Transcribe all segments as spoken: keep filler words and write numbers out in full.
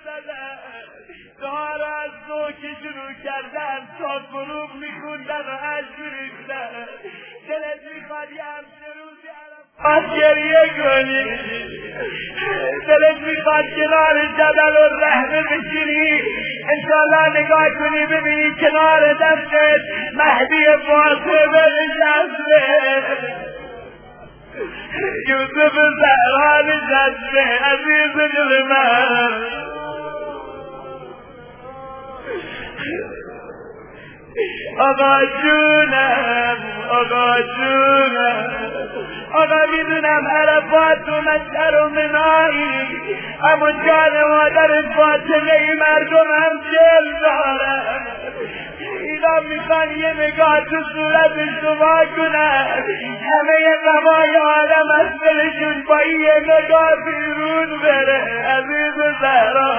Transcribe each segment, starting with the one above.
زدن، دار از نو که شروع کردن تا غروب میخوندن و عشق میریختن. دلت میخواد یه همچه روزی عرفات گریه کنی، دلت میخواد کنار جبل الرحمه بشینی، انشالله نگاه کنی ببینی کنار دستت مهدی فاطمه نشسته، یوسف زهرا نشسته. عزیز دل من، آقا جونم، آقا جونم، آقا میدونم عرفات و مشعر و منایی، اما جان مادر فاطمه مردم هم دل دارن. اینا میخوان یه نگاه تو صورت شما کنن، همه غمای عالم از دلشون با یه نگاه بیرون بره. عزیز زهرا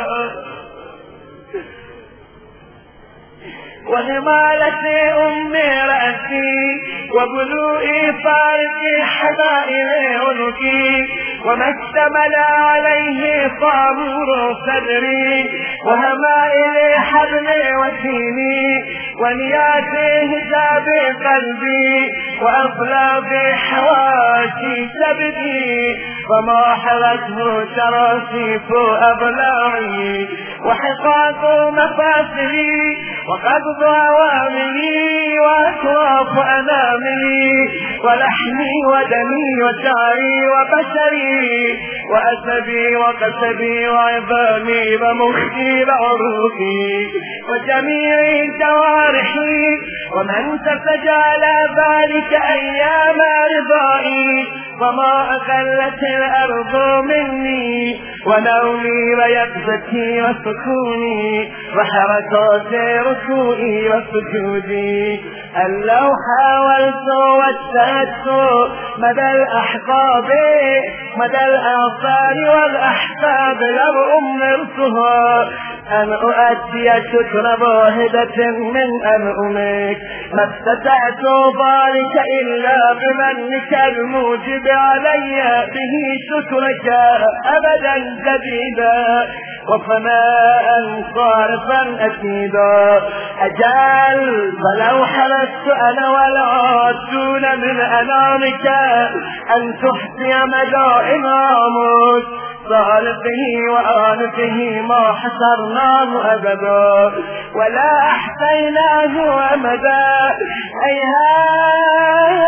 وهمالة أم رأسي وبلوء فارق حبائل عنقي وما اشتمل عليه طابور صدري وهمائل حبل وسيني ونيات حجاب قلبي وأفلاق حواشي سبدي وما حرته شراسيف أبلاعي وحقاق مفاصلي وقبض أوامري وأطراف أناملي ولحمي ودمي وشعري وبشري وأسبي وقسبي وعظامي ومخي وعروقي وجميع جوارحي ومن تفج على ذلك أيام رضائي وما أقلت الأرض مني ونومي ويقظتي وسكوني وحركات ركوعي وسجودي. أن لو حاولت واجتهدت مدى الأحقاب مدى الآثار والأحساب لو أمرتها أن أؤدي شكر واحدة من أنعمك ما استطعت ذلك إلا بمنك الموجب علي به شكرك أبدا جديدا وفناء صارفا أكيدا. أجل فلو حرصت أنا والعادون من أمامك أن تحصي مدى إمامك صالحه وآلته ما حصرناه أبدا ولا أحصيناه أمدا. هيهات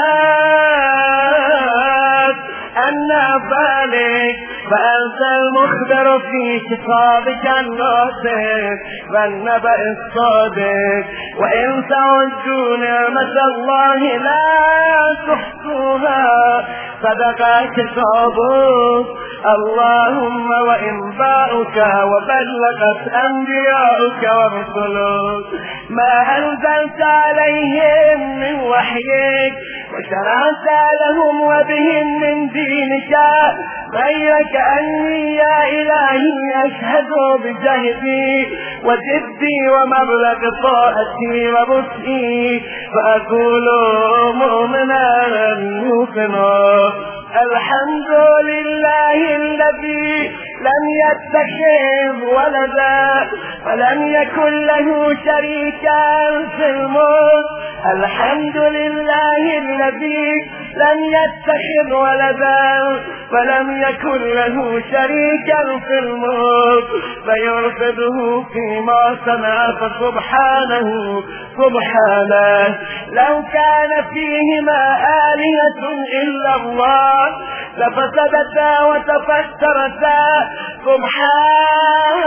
أن ذلك فأنت المخبر في كتابك الناطق والنبأ الصادق وإن تعدوا نعمة الله لا تحصوها صدق كتابك. اللهم وإنباؤك وبلغت أنبياؤك ورسلك ما أنزلت عليهم من وحيك وشرعت لهم وبهم من دينك غيرك أني يا إلهي أشهد بجهدي وجدي ومبلغ طاعتي وبسئي فأقول مؤمنا موقنا الحمد لله الذي لم يتخذ ولدا ولم يكن له شريكا في الملك. الحمد لله الذي لم يتخذ ولدا ولم يكن له شريكا في الملك فيرفضه فيما صنع فسبحانه سبحانه. لو كان فيهما آلهة إلا الله لفسدتا وتفكرتا سبحان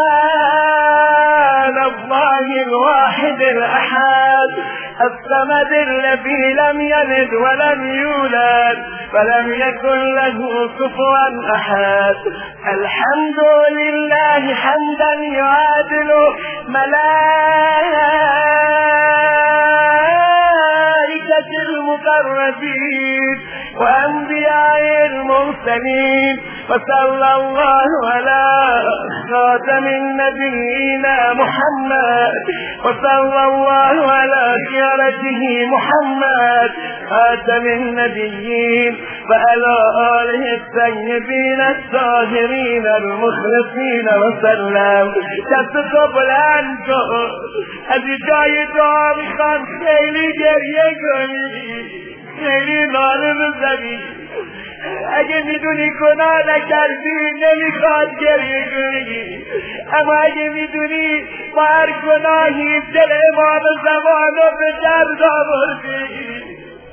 الله الواحد الأحد الصمد الذي لم يلد ولم يولد فلم يكن له كفوا أحد. الحمد لله حمدا يعادل ملائكة المقربين وأنبياء المرسلين وصلى الله على خاتم النبيين محمد وصلى الله على خيرته محمد خاتم النبيين وعلى آله الطيبين الطاهرين المخلصين وسلم. دست تو بلند کن، از جای دعا میخوام خیلی گریه کنی، خیلی ناله بزنی. اگه میدونی گناه نکردی نمیخواد گریه کنی، اما اگه میدونی با هر گناهی دل امام زمان رو به درد آوردی،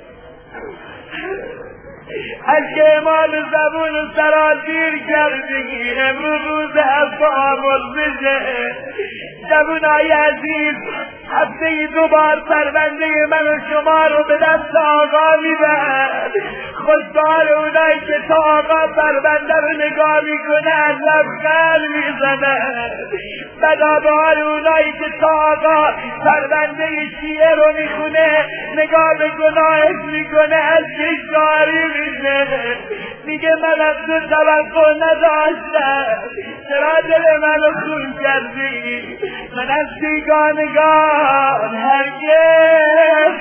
از که امام زمان رو سرازیر کردی، امروز روز اصحاب الرجه. جوانای عزیز، هفته دو بار پرونده من و شما رو به دست آقا میبرد. خوشحال اونایی که تا آقا پرونده رو نگاه میکنن لبخند میزنن، بدا به حال اونایی که تا آقا پرونده شیعه رو میخونه نگاه به گناهش میکنه از کشداری میشه، میگه من از تو توقع نداشتم، چرا دل منو خون کردی؟ من از بیگانگان هرگز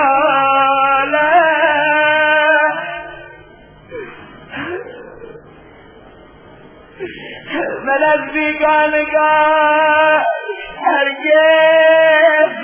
ندارم، من از بیگانگان هرگز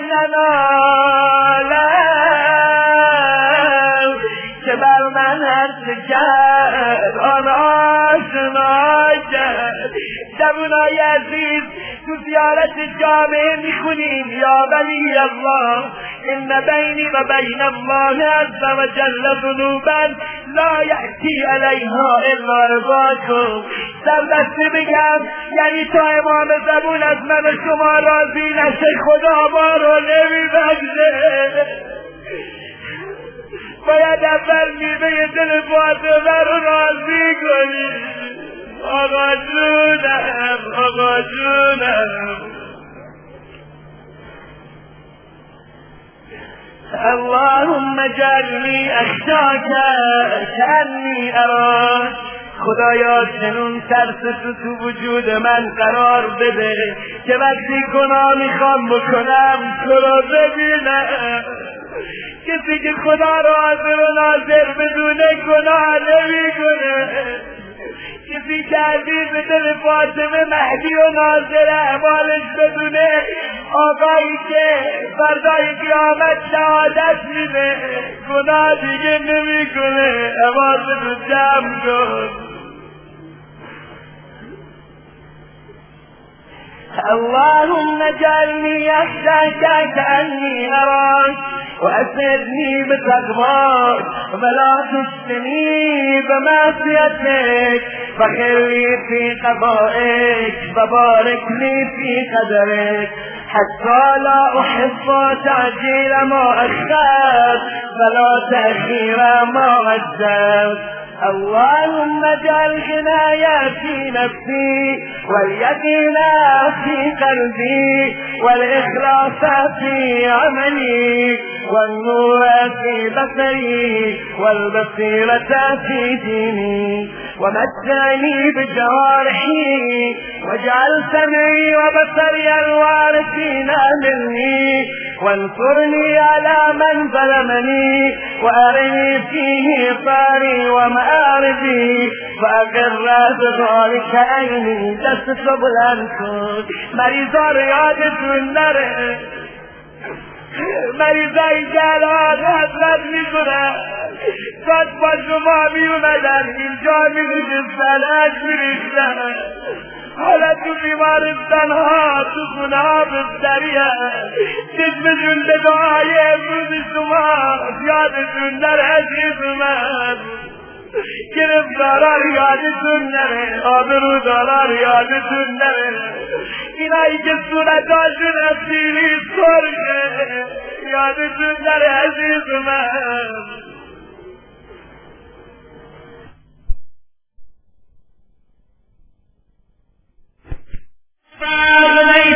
ندارم، که بر من هر چه کرد آن آشنا کرد. جوانای عزیز، تو زیارت جامعه میخونیم یا ولی الله ان بینی و بین الله عز و جل ذنوبا لا یأتی علیها الا رضاکم. سربسته بگم یعنی تا امام زبون از من و شما راضی نشه خدا ما رو نمیبخشه. باید اول میوه دل فاطمه رو راضی کنی. آقا جونم، آقا جونم. اللهم اجعلنی اخشاک کأنی اراک. خدایا چنون ترس تو تو وجود من قرار بده که وقتی گناه میخوام بکنم تو رو ببینم. کسی که خدا را حاضر و ناظر بدونه گناه نمیکنه، کسی که عزیز دل فاطمه مهدی و ناظر احوالش بدونه، آقایی که فردای قیامت شهادت میده گناه دیگه نمیکنه. حواست رو جمع کن. اللهم اجعلني اخشاك كأني اراك واسعدني بتقواك ولا تفتني بمعصيتك فخلي في قضائك وبارك لي في قدرك حتى لا احب تعجيل ما اخرت ولا تأخير ما عجلت. اللهم اجعل غنايا في نفسي واليقين في قلبي والإخلاص في عملي والنور في بصري والبصيرة في ديني ومتعني بجوارحي واجعل سمعي وبصري الوارثين مني وانصرني على من ظلمني وأرني فيه طاري ومآربي فأقر بذلك عيني. دست تو بلند کن. مریضا رو یادتون نره، مریضای جلال حضرت میکنن داد با شما می اومدن اینجا میگوشستن اش میریختن، حالا تو بیمارستان ها تو خونه ها بستری هست. چشمشون به دعای امروز شما یادتون نره عزیز من. گرفتاران یادتون نره، آبروداران یادتون نره، اینایی که صورتاشون از سیلی سرخه یادتون نره عزیز من.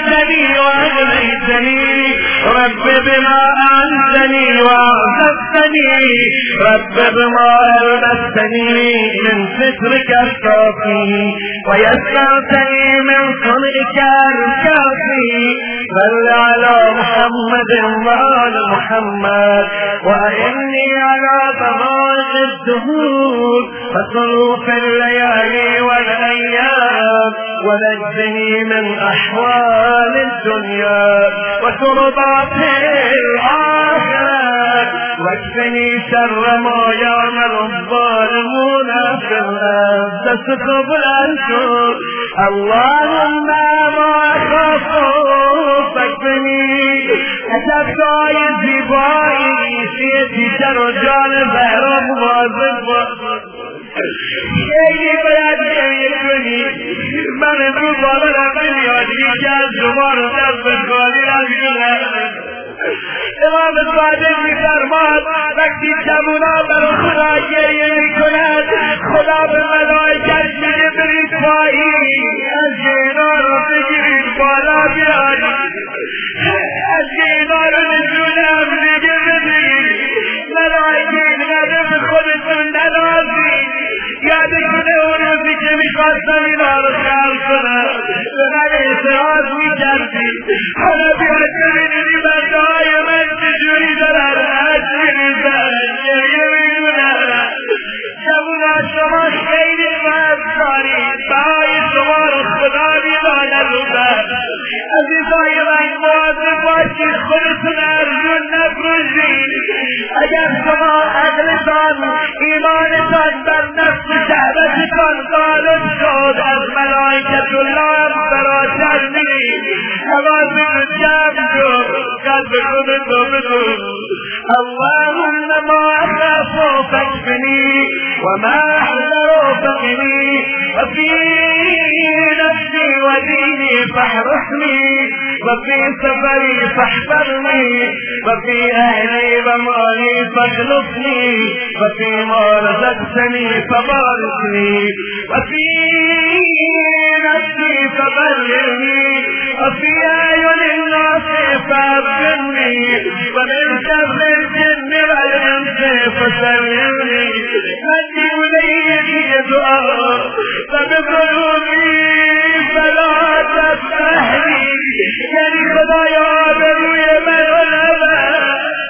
أغنيتني وأغنيتني رب بما أعنتني وأعزتني الغني رب بما ألبستني من سترك الصافي ويسرتني من صنعك الكافي صل على محمد وآل محمد وإني على طبائق الدهور وصروف الليالي والأيام ونجني من أحوال الدنيا وتربات الآخرة واكفني شر ما يعمل الظالمون في الأرض تسكب الأنشر اللهم ما خافوا فاكفني أتبقى يزيبائي سيدي شر جانب احرام واضح شیعی باید کنی من امروز بالا رفتن یادی که از شما رو دست بخواهی رفتن امام صادق می‌فرماد وقتی جوونا بر خدا گریه می‌کند خدا به ملائکت میگه برید پایین از اینا رو بگیرید بالا بیارید از اینا رو نشونم دیگه بدید ملائکت نده به خودتون ننازید یادتونه اون روزی که میخواستم اینا رو خلق کنم به من اعتراض میکردید حالا بیاد ببینیدی بنده های من چجوری دارن حج میریزن گریه میکنن جوونا شما خیلی وقت دارید بهای شما رو خدا میداند روزن عزیزای من مواظب باشید خودتون ارزون نفروشید اگر شما عقلتان ایمانتان بر نفس و شهوتتان غالب شد از ملائکت الله فراتر نیست حواستون جمع شد قلب خودتو بدون اللهم ما اخاف فاكفنی وما احذر فقنی وفي نفسي وديني فاحرسني وفي سفري فاحفظني وفي أهلي ومالي فاخلصني وفيما رزقتني فباركني وفي نفسي فبلغني وفي أعين الناس فأبصرني ومن شر الجن والإنس فسلمني هدي إليك دعاء فبقلوبي فلا تفتحني یعنی خدایا به روی من علمه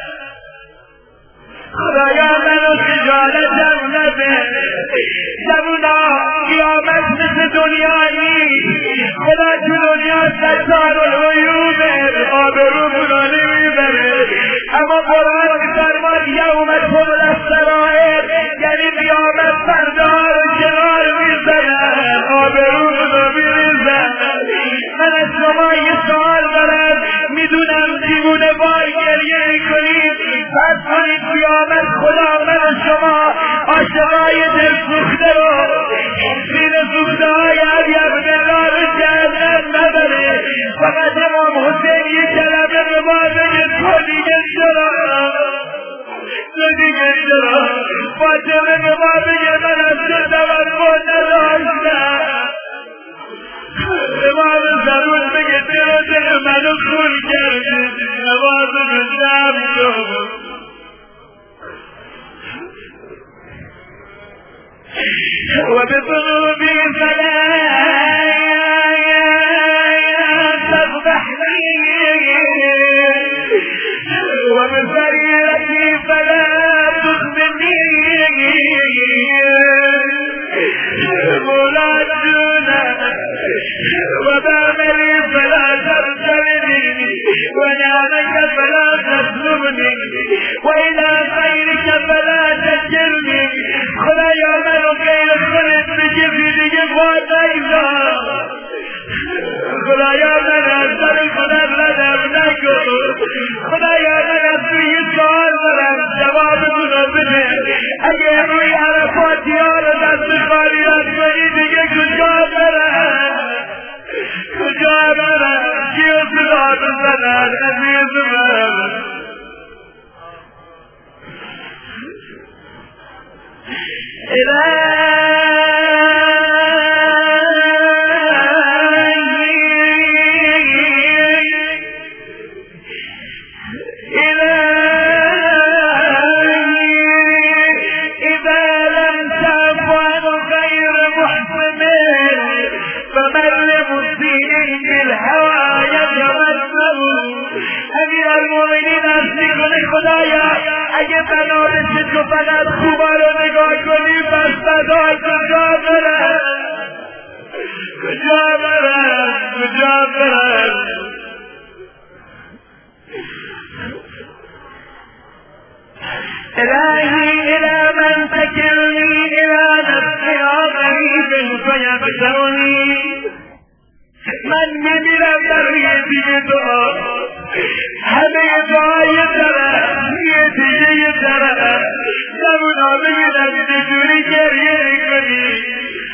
خدایا منو خجالتم نده جوونا قیامت مثل دنیا نیست خدا تو دنیا ستار العیوبه آبرومونو نمیبره اما قرآن میفرماد یوم تبلی السرائر یعنی قیامت پرده‌ها رو کنار میزنن آبرومونو میریزن من از شما یه سوال دارم میدونم دیوونه وار گریه میکنید پس کنید قیامت خدا من و شما عاشقای دل سوخته رو سینه سوخته های علی عبدالله رو جهنم نبره فقط امام حسین یه کلمه به ما بگه تو دیگه چرا تو دیگه چرا فاطمه به ما بگه من از تو توقع نداشتم امام ضرور بگه دل و دل منو خون کردی نماز رو جمع شد و به ذنوبی فلا تفضحنی و به سریرتی فلا تخزنی مولا جونه وبعملي فلا ترجعني ونعمك فلا تسلبني وإلى خيرك فلا تجرني خدایا منو غیر خودت بگی دیگه فات ایزا خدایا من از سر خودت ردم نکن خدایا من از توی سوال دارم جوابتونو بده اگه روی عرفاتی ها رو دست خالی رد کنی دیگه کجا برم کجا برم کیو صدا بزنن عزیز من المؤمنین از میکنه خدایا اگه بنابرای تو فقط خوبا رو نگاه کنی پس بدا کجا برن کجا برن کجا برن الهی الى من تکلنی الى نفسی آقریب فیبشرنی من میمیرم برای دیگه دعا همه دعای طرف یه دیگه یه طرف زبونا بگیدم چجوری گریه کنی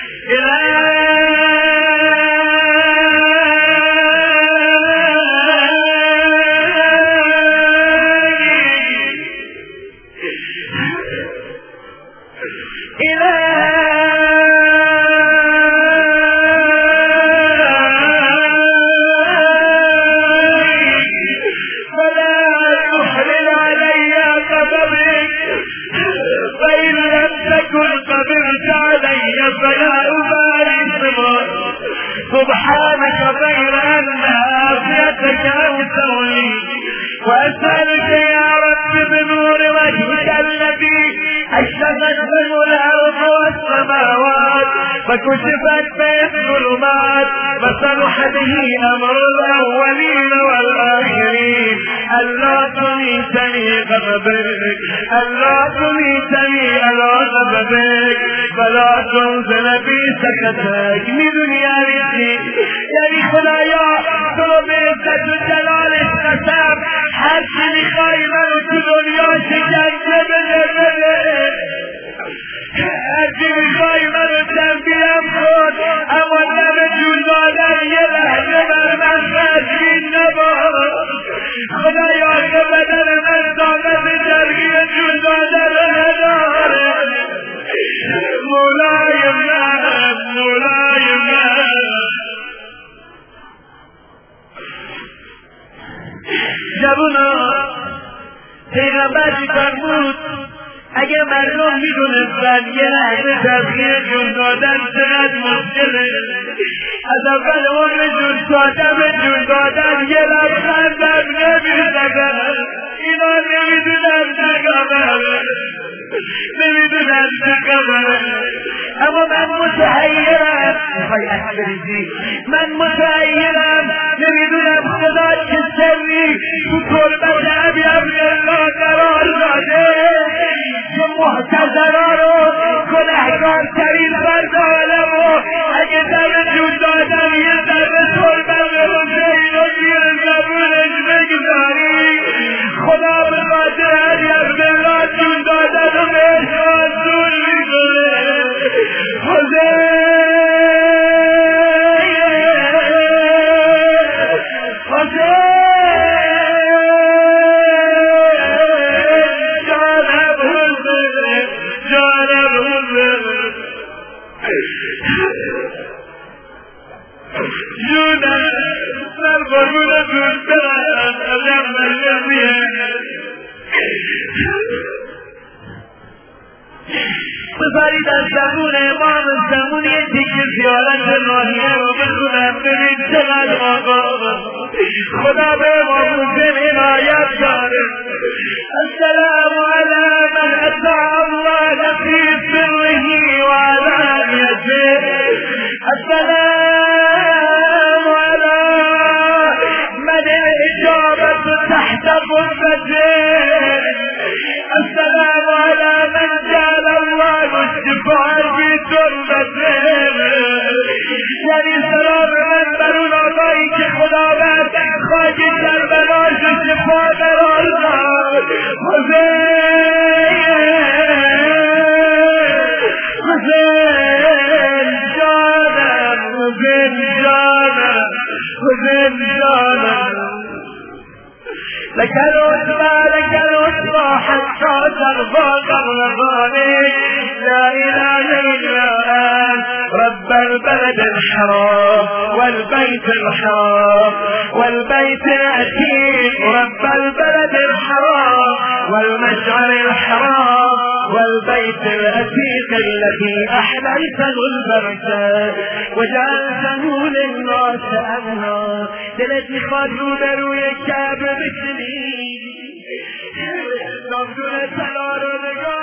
سبحانك غير أن عافيتك أوسع لي وأسألك يا رب بنور وجهك الذي أشرقت منه الأرض والسماوات فكشفت به الظلمات فصلح به أمر الأولين والآخرين ألا تميتني غضبك ألا تميتني على غضبك فلا تنزل بي سكتك میدونی یعنی چی؟ یعنی خدایا تو به عزت و جلالش قسم هر چی میخوای منو تو دنیا شکنجه بده بده هر چی میخوای منو تنبیم کن اما دم جون دادن یه لحظه بر من خشمین نباش خدایا که بدن من طاقت جرگی جون دادن نداره مولای من مولای من جوونا پیغمبر فرمود اگه مردم میدونستن یه لحظه تبخیر جون دادن چقدر مشکله از اول عمرشون ساعتم جون دادن یه لبخندم نمیزدن اینا نمیدونن چقدر نمیدونن چقدر اما من متحیرم من متحیرم نمیدونم خدا چه سری تو تربت ابی عبدالله قرار داده که محتضرها رو گنهکار ترین فرد عالم و اگه در جون دادن یه ذره تربت حسین رو زیر زبونش بگذاری خدا به خاطر ابی عبدالله جون دادن و بهش آسون میکنه حسین بذارید از زمون امام زمون یه دیگه زیارت راهیه رو بخونم ببین چقدر آقا خدا به امام حسین عنایت داره السلام علی من اطاع الله فی سره و علانیته السلام علی من اجابت تحت قبته السلام على من جعل الله الشفاء في تربته یعنی سلام من بر اون آقایی که خداوند خاک کربلاش شفا قرار داد حسین حسین جانم حسین جانم حسین جانم لك العتبى لك العتبى حتى ترضى قرباني لا اله الا انت رب البلد الحرام والبيت الحرام والبيت العتيق رب البلد الحرام والمشعر الحرام البيت العتيق الذي أحليته البركة وجعلته للناس أمنا. دلت میخواد رو به روی کعبه بشینی، نامدون سلا رو نگاه